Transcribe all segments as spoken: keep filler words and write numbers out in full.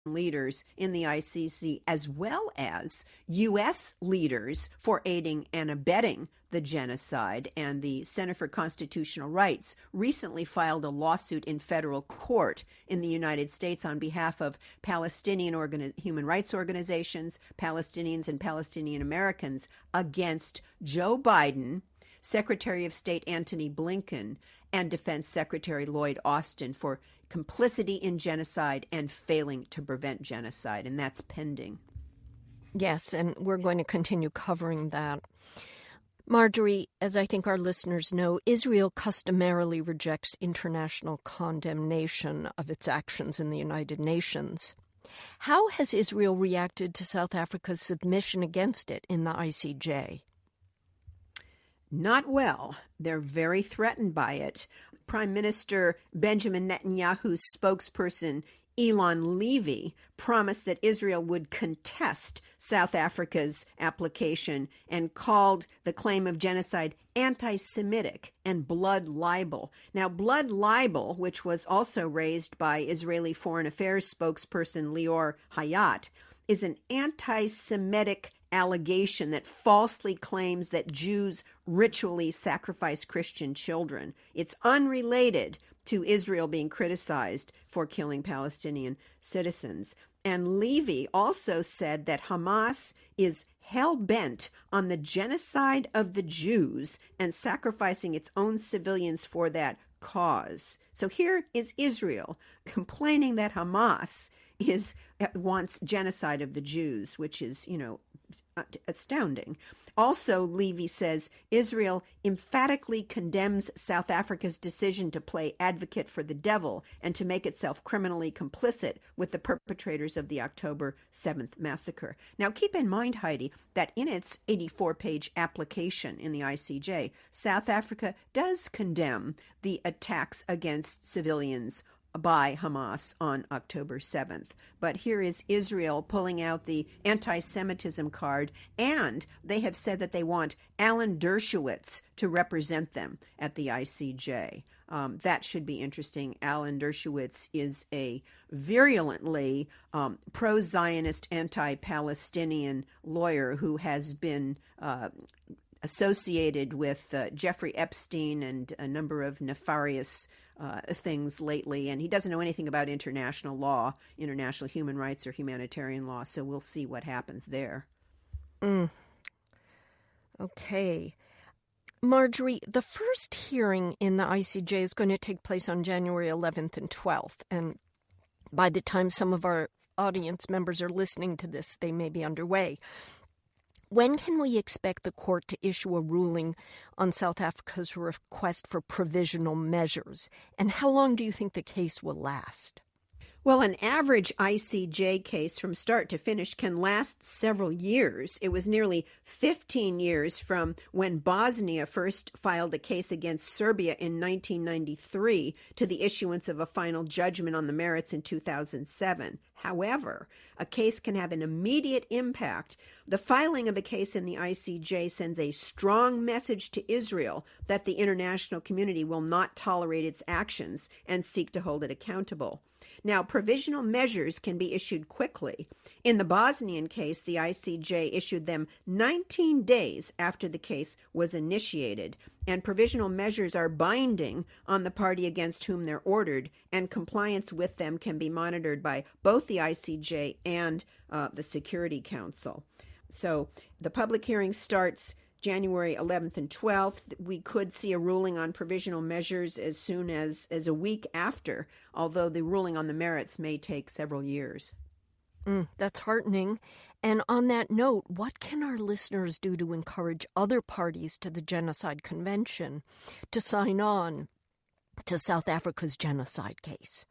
leaders in the I C C, as well as U S leaders, for aiding and abetting the genocide. And the Center for Constitutional Rights recently filed a lawsuit in federal court in the United States on behalf of Palestinian organi- human rights organizations, Palestinians and Palestinian Americans, against Joe Biden, Secretary of State Antony Blinken, and Defense Secretary Lloyd Austin for complicity in genocide and failing to prevent genocide, and that's pending. Yes, and we're going to continue covering that. Marjorie, as I think our listeners know, Israel customarily rejects international condemnation of its actions in the United Nations. How has Israel reacted to South Africa's submission against it in the I C J? Not well. They're very threatened by it. Prime Minister Benjamin Netanyahu's spokesperson, Elon Levy, promised that Israel would contest South Africa's application and called the claim of genocide anti-Semitic and blood libel. Now, blood libel, which was also raised by Israeli Foreign Affairs spokesperson Lior Hayat, is an anti-Semitic allegation that falsely claims that Jews ritually sacrifice Christian children. It's unrelated to Israel being criticized for killing Palestinian citizens. And Levy also said that Hamas is hell-bent on the genocide of the Jews and sacrificing its own civilians for that cause. So here is Israel complaining that Hamas is wants genocide of the Jews, which is, you know, astounding. Also, Levy says Israel emphatically condemns South Africa's decision to play advocate for the devil and to make itself criminally complicit with the perpetrators of the October seventh massacre. Now, keep in mind, Heidi, that in its eighty-four page application in the I C J, South Africa does condemn the attacks against civilians by Hamas on October seventh. But here is Israel pulling out the anti-Semitism card, and they have said that they want Alan Dershowitz to represent them at the I C J. Um, that should be interesting. Alan Dershowitz is a virulently um, pro-Zionist, anti-Palestinian lawyer who has been uh, associated with uh, Jeffrey Epstein and a number of nefarious uh, things lately, and he doesn't know anything about international law, international human rights or humanitarian law, so we'll see what happens there. Mm. Okay. Marjorie, the first hearing in the I C J is going to take place on January eleventh and twelfth, and by the time some of our audience members are listening to this, they may be underway. When can we expect the court to issue a ruling on South Africa's request for provisional measures? And how long do you think the case will last? Well, an average I C J case from start to finish can last several years. It was nearly fifteen years from when Bosnia first filed a case against Serbia in nineteen ninety-three to the issuance of a final judgment on the merits in two thousand seven. However, a case can have an immediate impact. The filing of a case in the I C J sends a strong message to Israel that the international community will not tolerate its actions and seek to hold it accountable. Now, provisional measures can be issued quickly. In the Bosnian case, the I C J issued them nineteen days after the case was initiated, and provisional measures are binding on the party against whom they're ordered, and compliance with them can be monitored by both the I C J and uh, the Security Council. So the public hearing starts January eleventh and twelfth. We could see a ruling on provisional measures as soon as, as a week after, although the ruling on the merits may take several years. Mm, that's heartening. And on that note, what can our listeners do to encourage other parties to the Genocide Convention to sign on to South Africa's genocide case?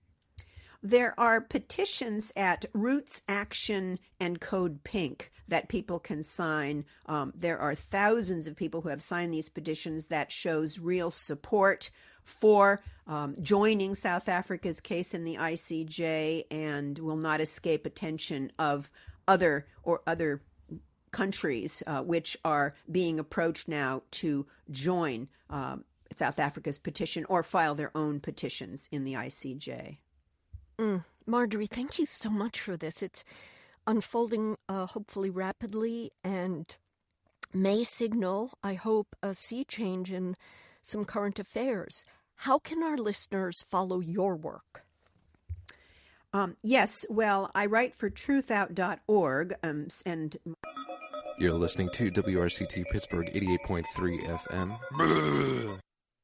There are petitions at Roots Action and Code Pink that people can sign. Um, there are thousands of people who have signed these petitions. That shows real support for um, joining South Africa's case in the I C J and will not escape attention of other or other countries uh, which are being approached now to join um, South Africa's petition or file their own petitions in the I C J. Mm, Marjorie, thank you so much for this. It's unfolding uh, hopefully rapidly and may signal, I hope, a sea change in some current affairs. How can our listeners follow your work? Um, yes, well, I write for truth out dot org, um, and... You're listening to W R C T Pittsburgh eighty-eight point three F M.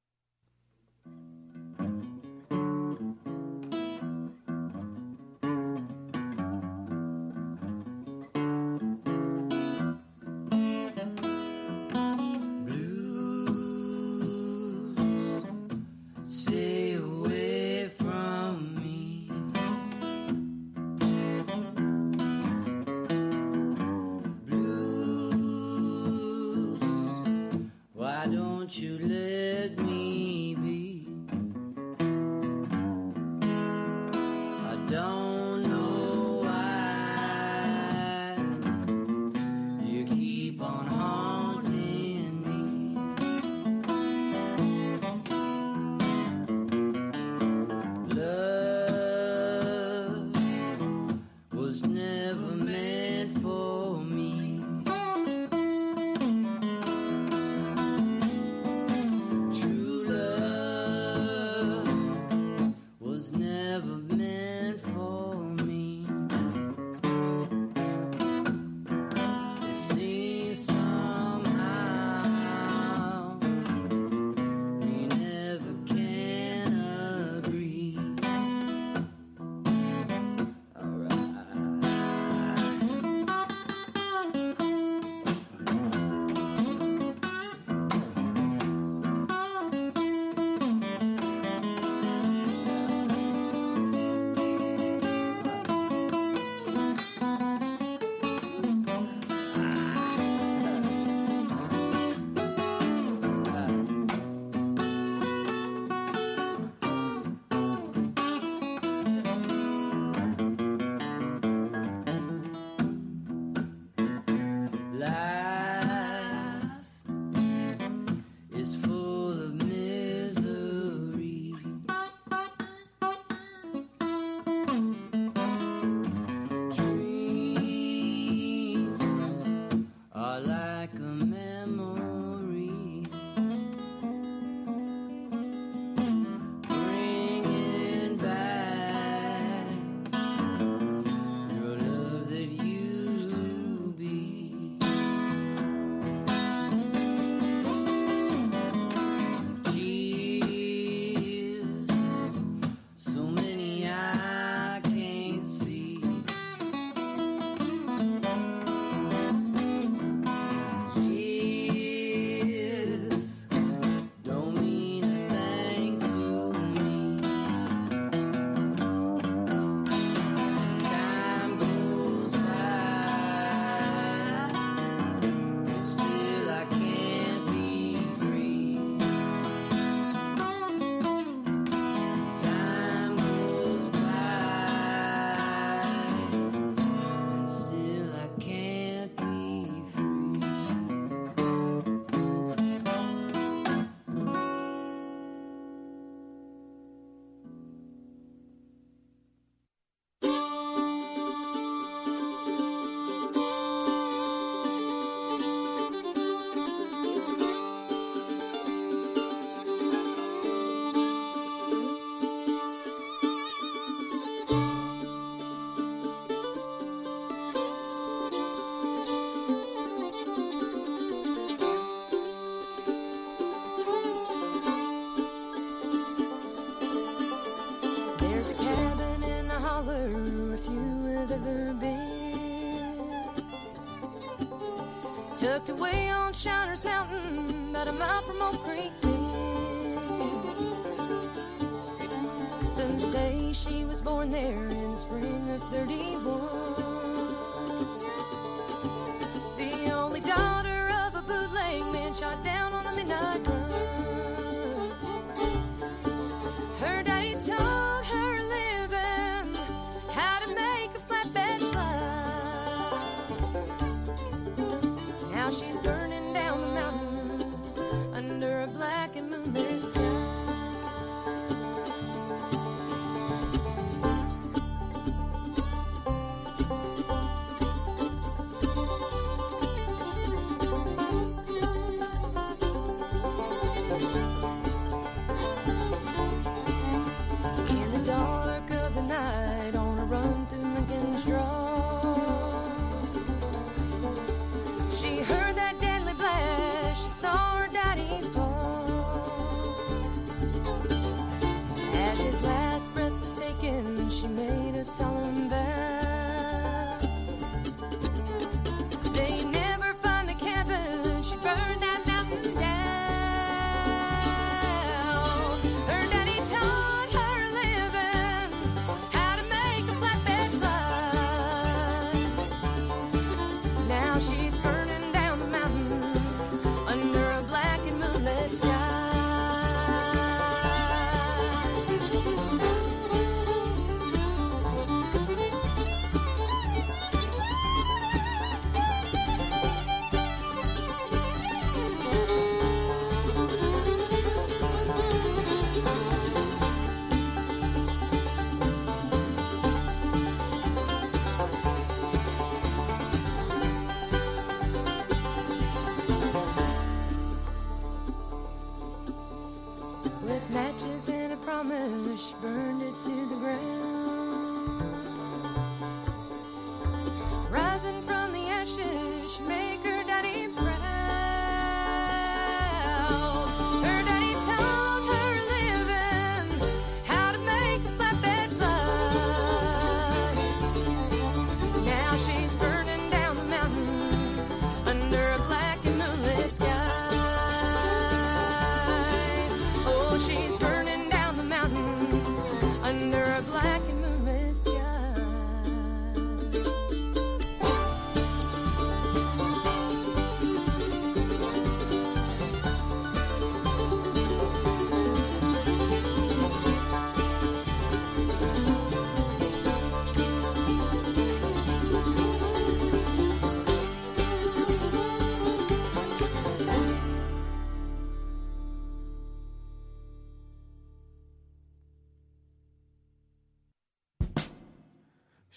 Tucked away on Shiners Mountain, about a mile from Oak Creek Bend. Some say she was born there in the spring of thirty-one. The only daughter of a bootleg man shot down on a midnight run. Her daddy taught her a living, how to make a flatbed fly. Now she's burning down the mountain under a black and moonless sky.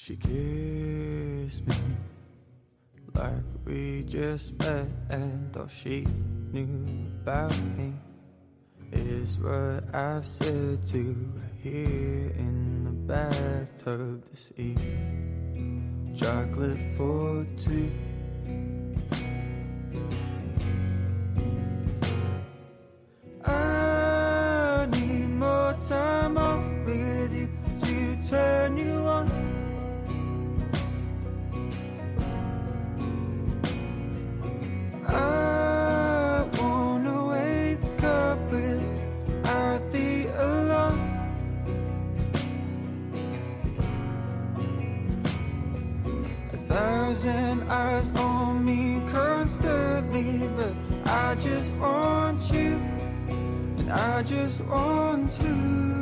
She kissed me like we just met, and all she knew about me is what I've said to her here in the bathtub this evening. Chocolate for two. I need more time off with you to turn you on. I wanna wake up without the alarm. A thousand eyes on me constantly, but I just want you, and I just want to.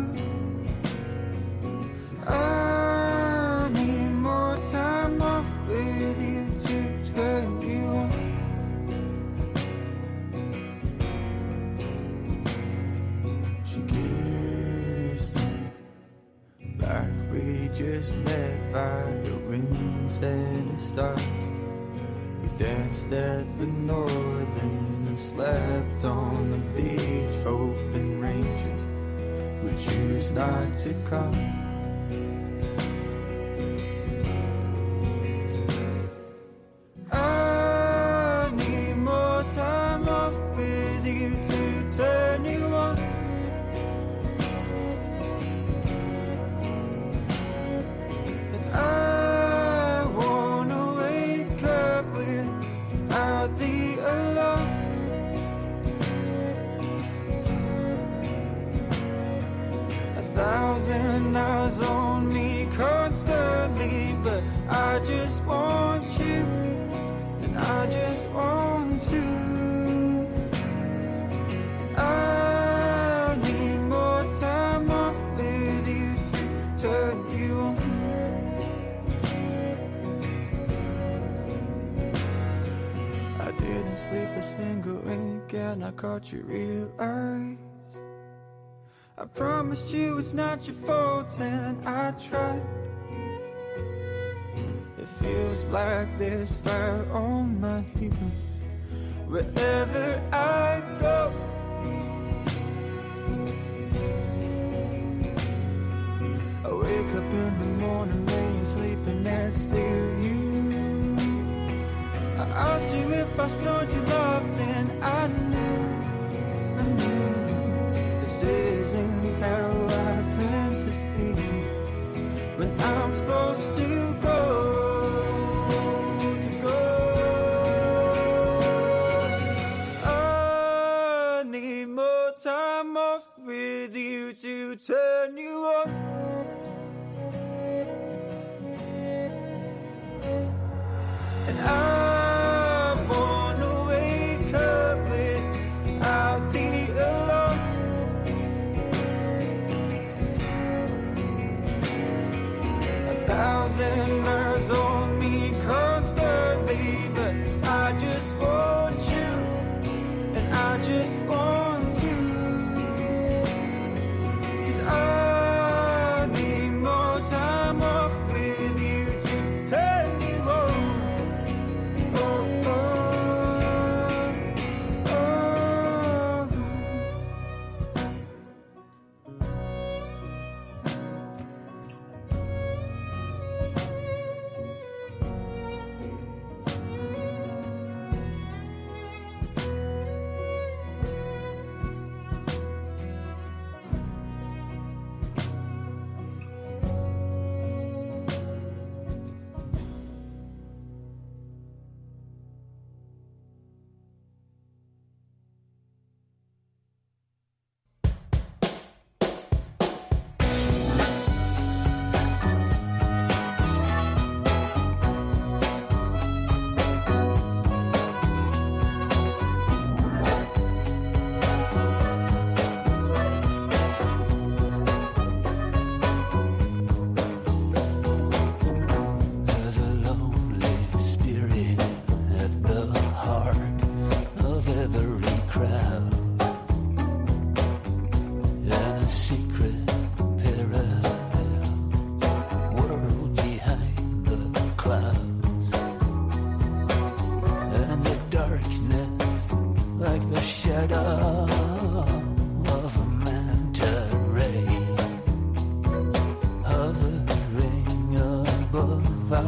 I need more time off with you to turn you on. She kissed me like we just met by the winds and the stars. We danced at the Northern and slept on the beach, open ranges. We choose not to come. I need more time off with you to turn you on. And I wanna wake up without the alarm. A thousand eyes on me constantly, but I just want you, and I just want to. I need more time off with you to turn you on. I didn't sleep a single wink, and I caught you real eyes. I promised you it's not your fault, and I tried. It feels like there's fire on my heels wherever I go. I wake up in the morning laying sleeping next to you. I asked you if I snowed you loved, and I knew, I knew this isn't how I plan to feel when I'm supposed to go. Time off with you to turn you on. And I wanna wake up without the alarm. A thousand eyes on me constantly, but I just want you, and I just want to. I need more time off with you to turn you on.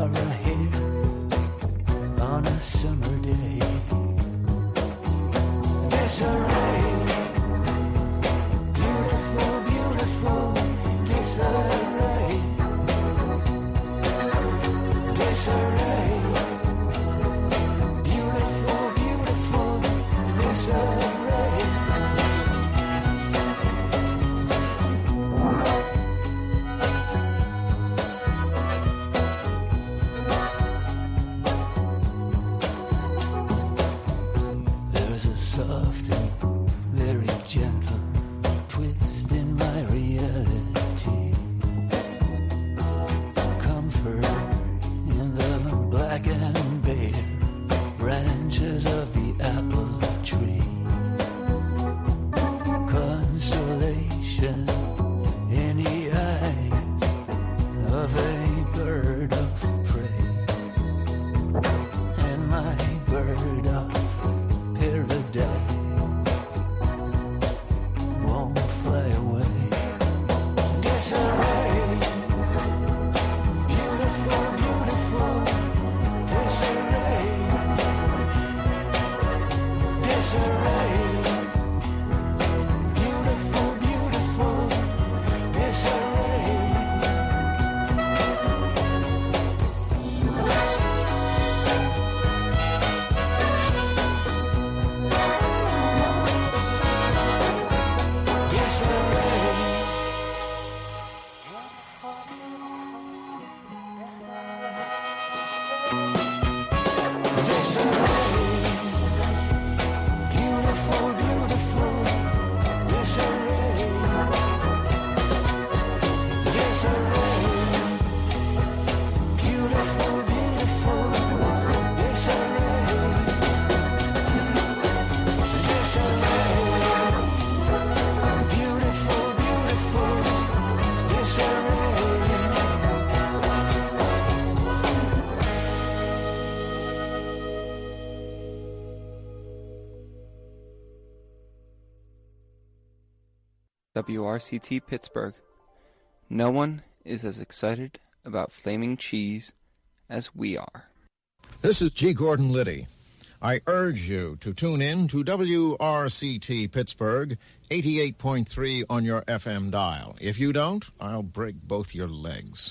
are ahead on a summer day. Disarray, beautiful, beautiful disarray. Disarray, beautiful, beautiful disarray. There's a soft and very gentle twist in my reality. Comfort in the black and bare branches of the apple tree. Consolation in the eye of a bird of prey, and my bird of paradise won't fly away. Disarray, beautiful, beautiful disarray. Disarray, beautiful, beautiful disarray. Beautiful, beautiful disarray. Disarray, beautiful, beautiful disarray. Disarray, beautiful, beautiful disarray. W R C T Pittsburgh. No one is as excited about flaming cheese as we are. This is G. Gordon Liddy. I urge you to tune in to W R C T Pittsburgh, eighty-eight point three on your F M dial. If you don't, I'll break both your legs.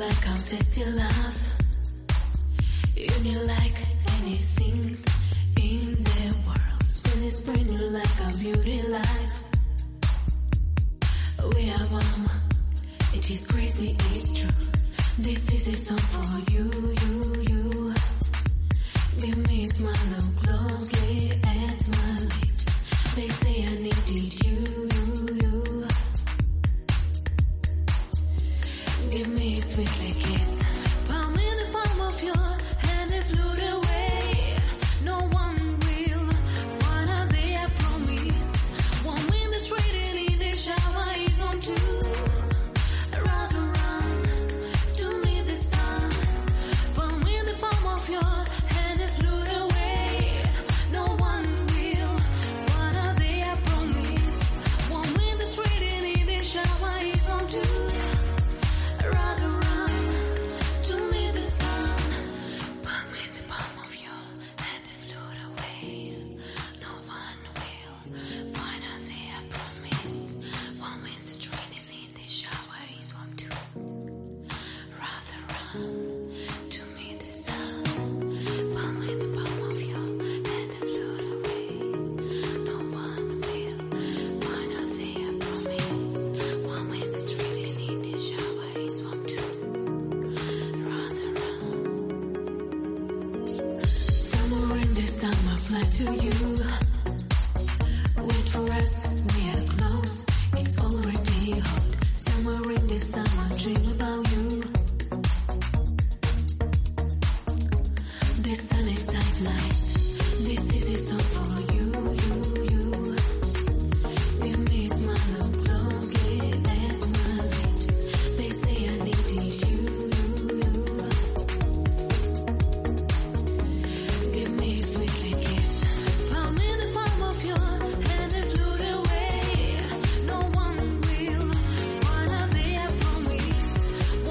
like how tasty love. You need like anything in the world. Spin it, spin you like a beauty life. We are one. It is crazy, it's true. This is a song for you, you, you. Give me a smile, look closely at my lips. They say I needed you, you, you. Give me a sweetly kiss. Palm in the palm of your hand and float away. No one will find out they I promise. One minute trading in the shower is on two. Rather run to meet the sun. Palm in the palm of your hand and float away. No one will find out they I promise. One minute trading in the shower is on two. Rather run to meet the sun. Palm in the palm of your hand and float away. No one will find out they I promise. One minute trading in the shower is one two. Rather run to meet the sun. Palm in the palm of your hand and float away. No one will find out they I promise. One minute trading in the shower is one two. Rather run. Somewhere in the summer fly to you. Wait for us, we are close. It's already hot. Somewhere in the summer dream about you. The sun is at night. This is a song for you, you, you. Give me a smile, look closely at my lips. They say I needed you, you, you. Give me a sweetly kiss. Palm in the palm of your hand and float away. No one will find out they I promise.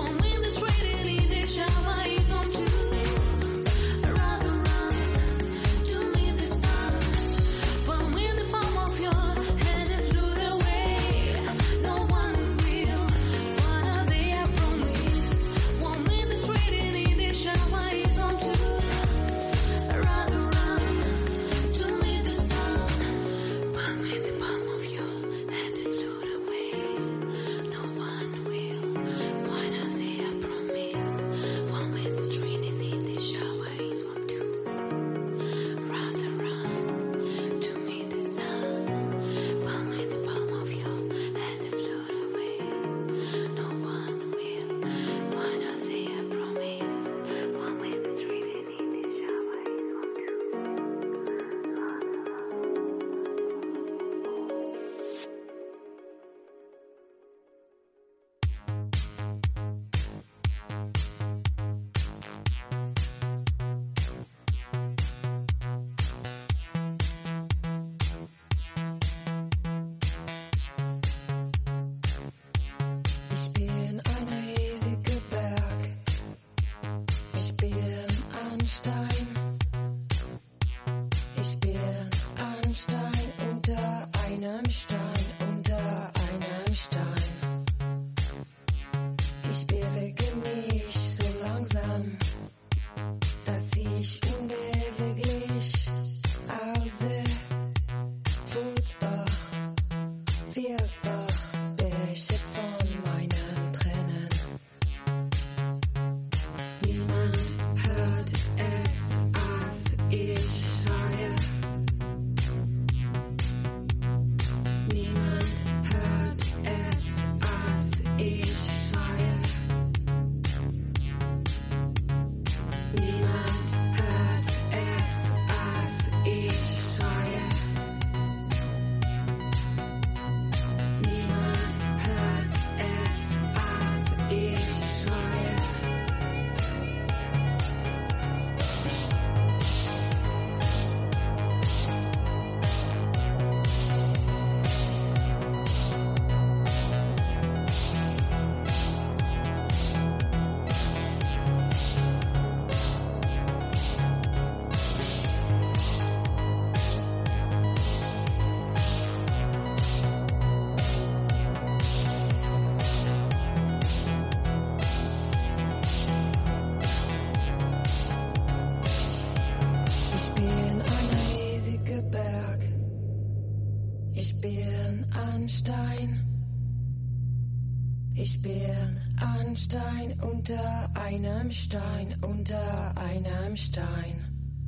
Ich bin ein Stein unter einem Stein, unter einem Stein.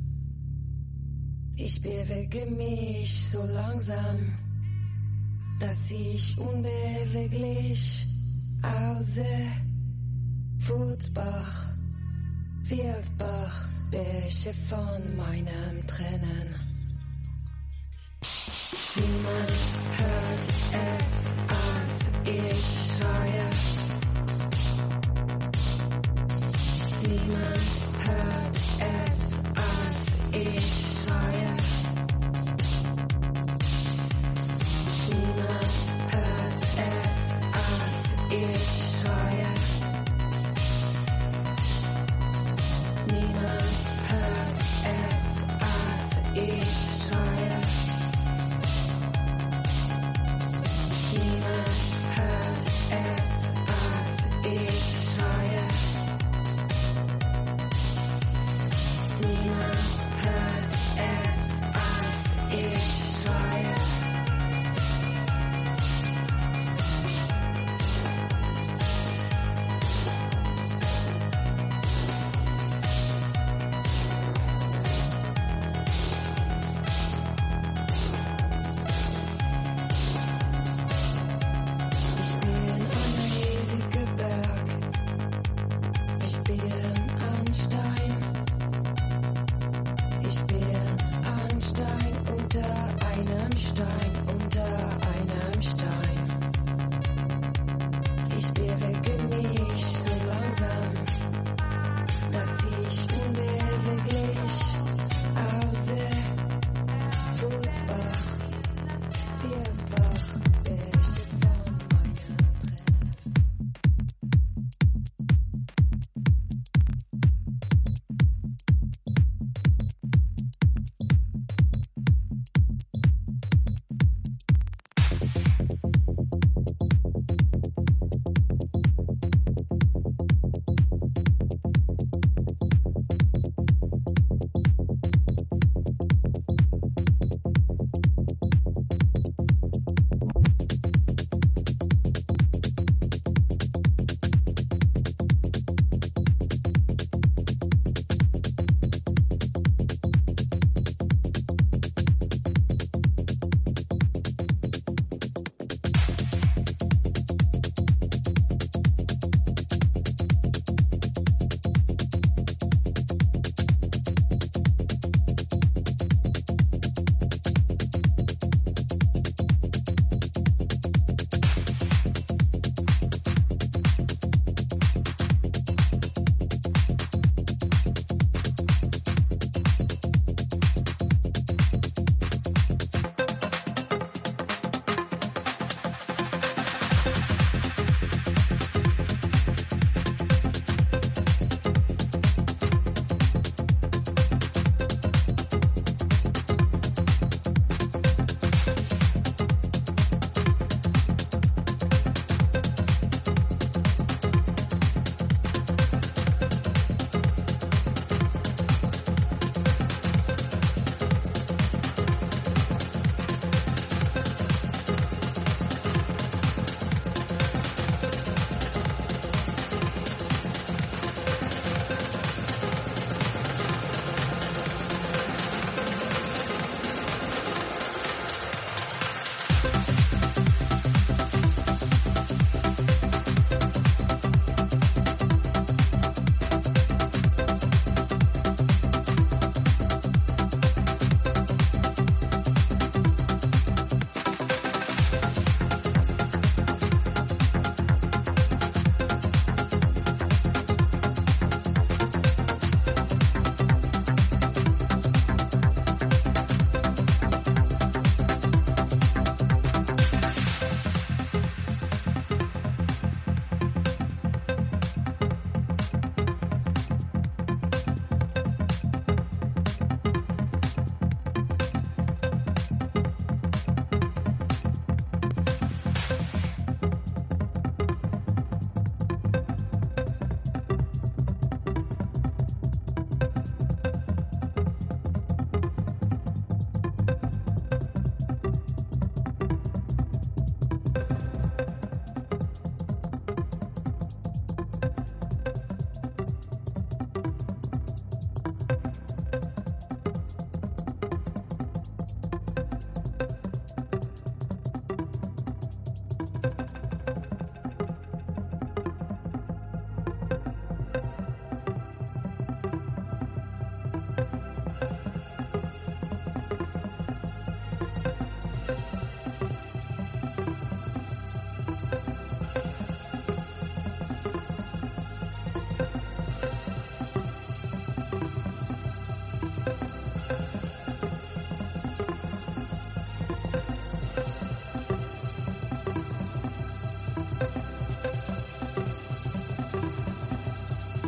Ich bewege mich so langsam, dass ich unbeweglich aussehe. Wutbach, Wildbach, Bäche von meinem Tränen. Niemand hört es, als ich schreie. Niemand hört es, als ich schreie. Niemand hört es, als ich schreie. Niemand hört es, als ich schreie. Niemand hört es, als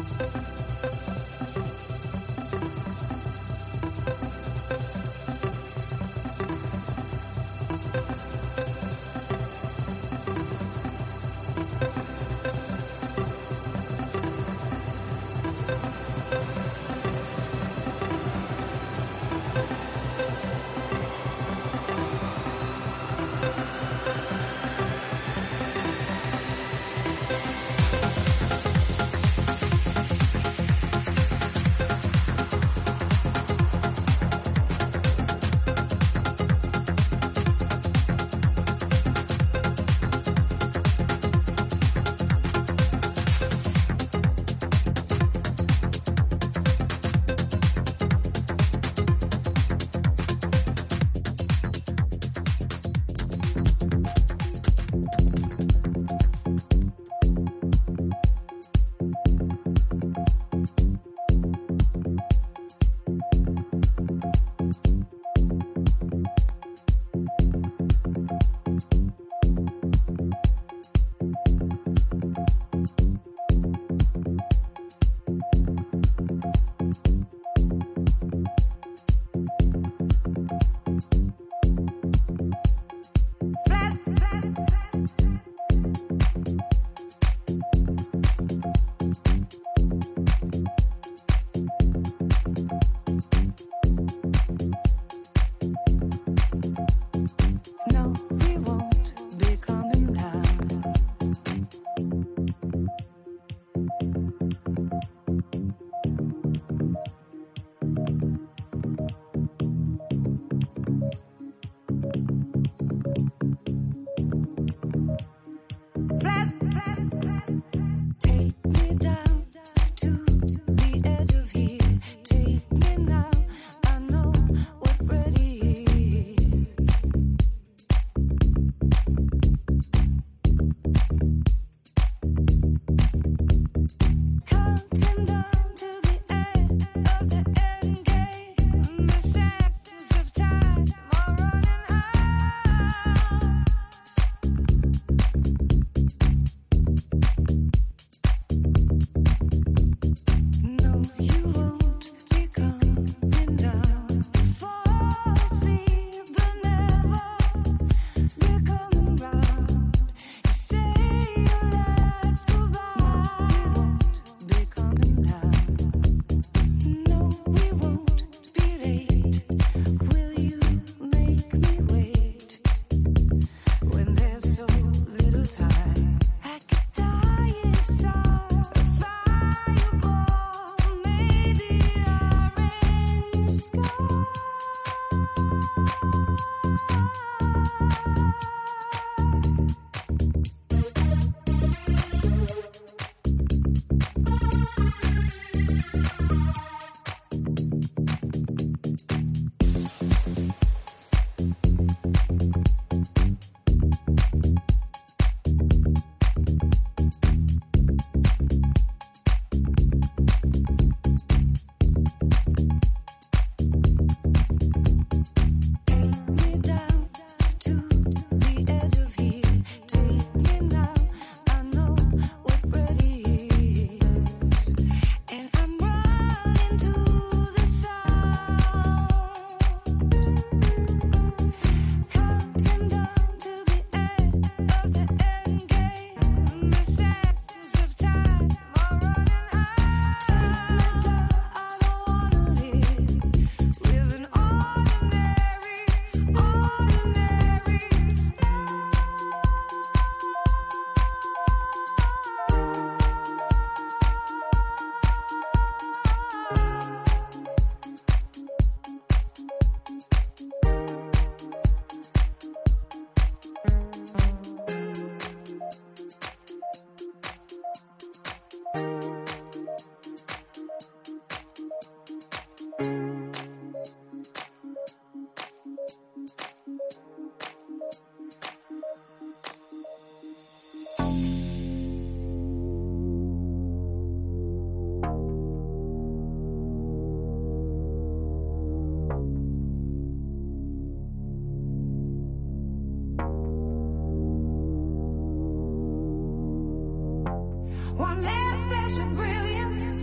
One last flash of brilliance,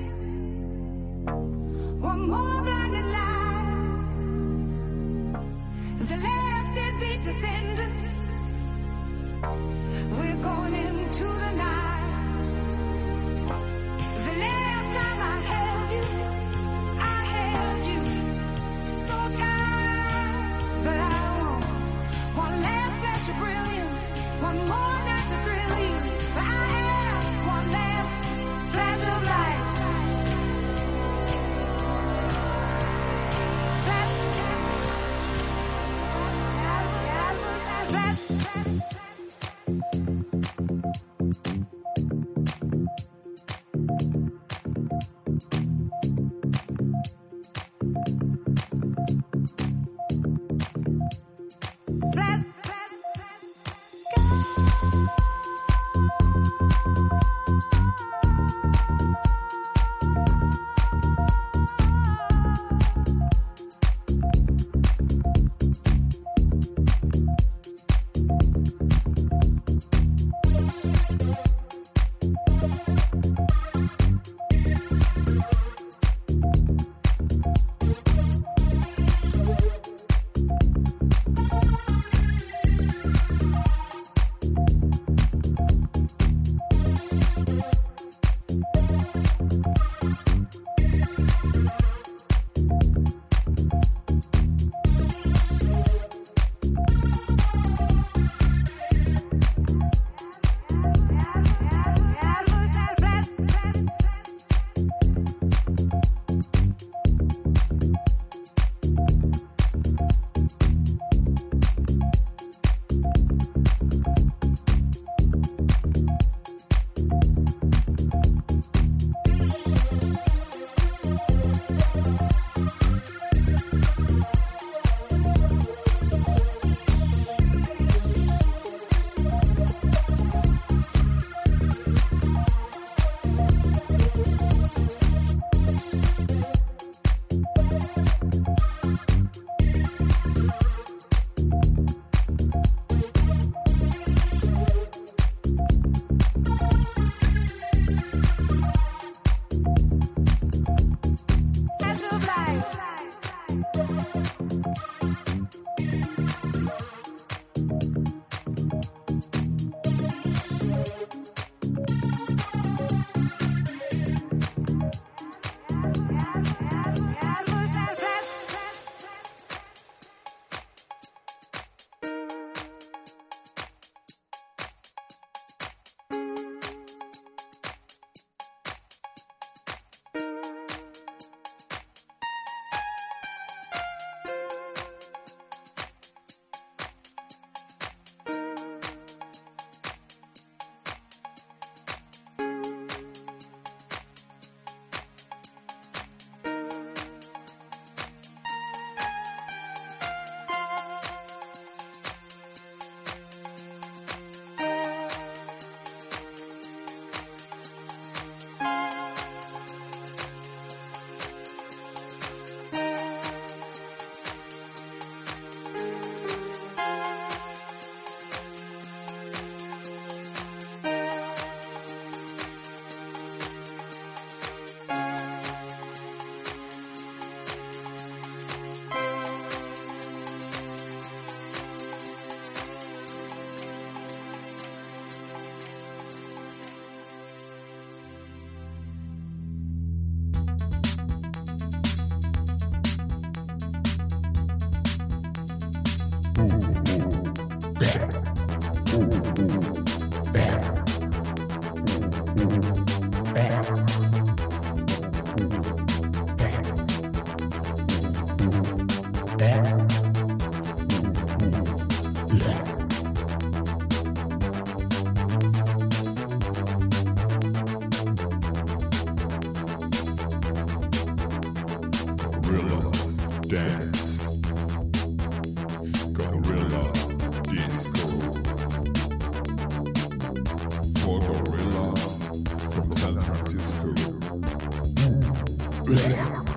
one more blinding light. The last deadbeat descendants, we're going into the night. The last time I held you, I held you so tight, but I want one last flash of brilliance, one more night to thrill you. But I ask one last flash of light. Flash, flash, flash. Flash, Gorillas dance. Gorillas disco. For gorillas from San Francisco.